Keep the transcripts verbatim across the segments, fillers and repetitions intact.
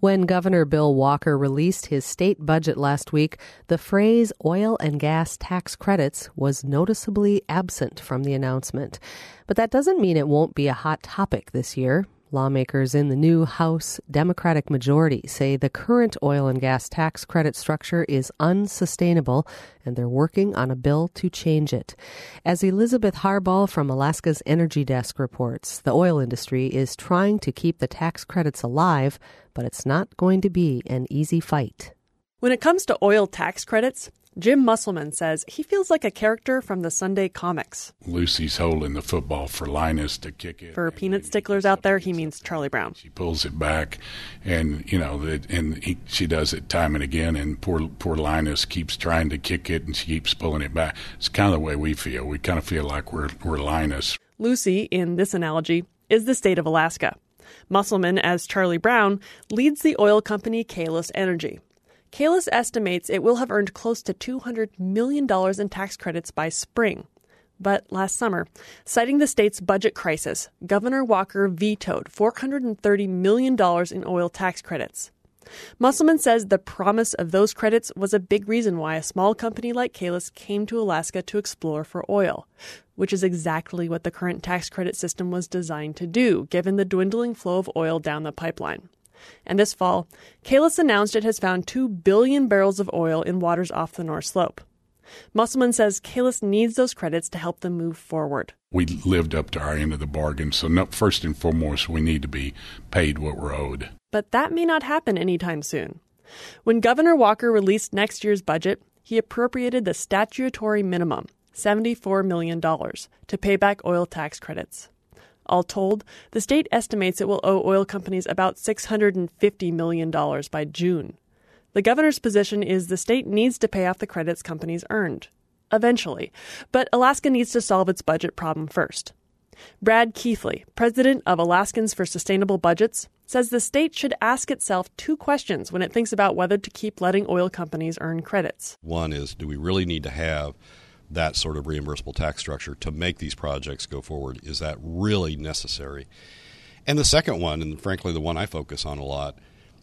When Governor Bill Walker released his state budget last week, the phrase oil and gas tax credits was noticeably absent from the announcement. But that doesn't mean it won't be a hot topic this year. Lawmakers in the new House Democratic majority say the current oil and gas tax credit structure is unsustainable, and they're working on a bill to change it. As Elizabeth Harbaugh from Alaska's Energy Desk reports, the oil industry is trying to keep the tax credits alive, but it's not going to be an easy fight. When it comes to oil tax credits, Jim Musselman says he feels like a character from the Sunday comics. Lucy's holding the football for Linus to kick it. For peanut sticklers out there, he means Charlie Brown. She pulls it back, and you know, and he, she does it time and again. And poor poor Linus keeps trying to kick it, and she keeps pulling it back. It's kind of the way we feel. We kind of feel like we're we're Linus. Lucy, in this analogy, is the state of Alaska. Musselman, as Charlie Brown, leads the oil company Kalis Energy. Kalis estimates it will have earned close to two hundred million dollars in tax credits by spring. But last summer, citing the state's budget crisis, Governor Walker vetoed four hundred thirty million dollars in oil tax credits. Musselman says the promise of those credits was a big reason why a small company like Kalis came to Alaska to explore for oil, which is exactly what the current tax credit system was designed to do, given the dwindling flow of oil down the pipeline. And this fall, Kalis announced it has found two billion barrels of oil in waters off the North Slope. Musselman says Kalis needs those credits to help them move forward. We lived up to our end of the bargain, so no, first and foremost, we need to be paid what we're owed. But that may not happen anytime soon. When Governor Walker released next year's budget, he appropriated the statutory minimum, seventy-four million dollars, to pay back oil tax credits. All told, the state estimates it will owe oil companies about six hundred fifty million dollars by June. The governor's position is the state needs to pay off the credits companies earned, eventually, but Alaska needs to solve its budget problem first. Brad Keithley, president of Alaskans for Sustainable Budgets, says the state should ask itself two questions when it thinks about whether to keep letting oil companies earn credits. One is, do we really need to have that sort of reimbursable tax structure to make these projects go forward? Is that really necessary? And the second one, and frankly the one I focus on a lot,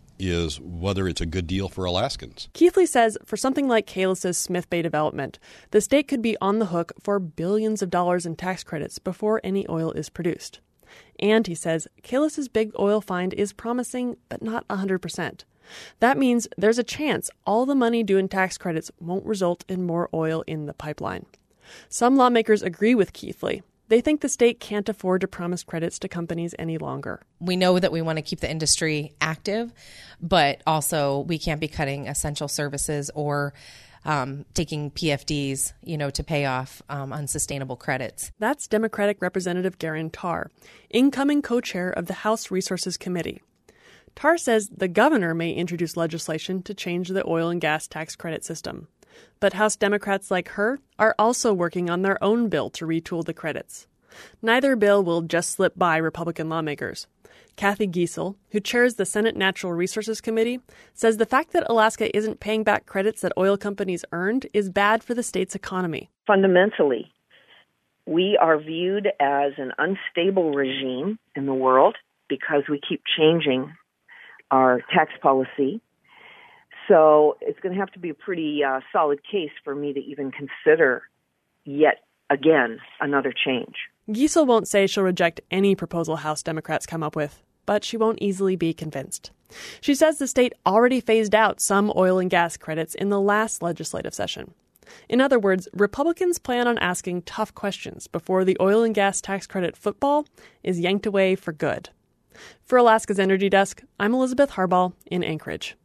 is whether it's a good deal for Alaskans. Keithley says for something like Kalis' Smith Bay development, the state could be on the hook for billions of dollars in tax credits before any oil is produced. And he says Kalis' big oil find is promising, but not one hundred percent. That means there's a chance all the money due in tax credits won't result in more oil in the pipeline. Some lawmakers agree with Keithley. They think the state can't afford to promise credits to companies any longer. We know that we want to keep the industry active, but also we can't be cutting essential services or um, taking P F Ds, you know, to pay off um, unsustainable credits. That's Democratic Representative Garen Tarr, incoming co-chair of the House Resources Committee. Tarr says the governor may introduce legislation to change the oil and gas tax credit system. But House Democrats like her are also working on their own bill to retool the credits. Neither bill will just slip by Republican lawmakers. Kathy Giessel, who chairs the Senate Natural Resources Committee, says the fact that Alaska isn't paying back credits that oil companies earned is bad for the state's economy. Fundamentally, we are viewed as an unstable regime in the world because we keep changing our tax policy. So it's going to have to be a pretty uh, solid case for me to even consider yet again another change. Giessel won't say she'll reject any proposal House Democrats come up with, but she won't easily be convinced. She says the state already phased out some oil and gas credits in the last legislative session. In other words, Republicans plan on asking tough questions before the oil and gas tax credit football is yanked away for good. For Alaska's Energy Desk, I'm Elizabeth Harbaugh in Anchorage.